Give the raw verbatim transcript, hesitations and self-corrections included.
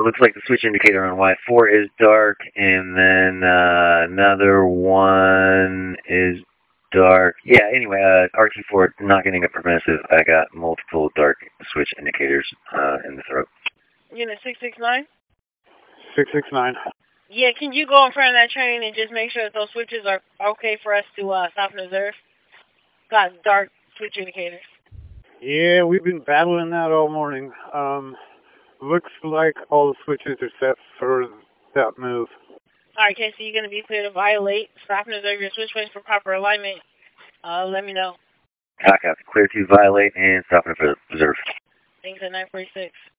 It looks like the switch indicator on Y four is dark, and then uh, another one is dark. Yeah, anyway, uh, R T four not getting a permissive. I got multiple dark switch indicators uh, in the throat. Unit six six nine? six six nine. Yeah, can you go in front of that train and just make sure that those switches are okay for us to uh, stop and observe? Got dark switch indicators. Yeah, we've been battling that all morning. Um, looks like all the switches are set for that move. All right, Casey, you're going to be clear to violate. Stop and observe your switch points for proper alignment. Uh, let me know. Copy. Clear to violate and stop and observe. Thanks at nine forty-six.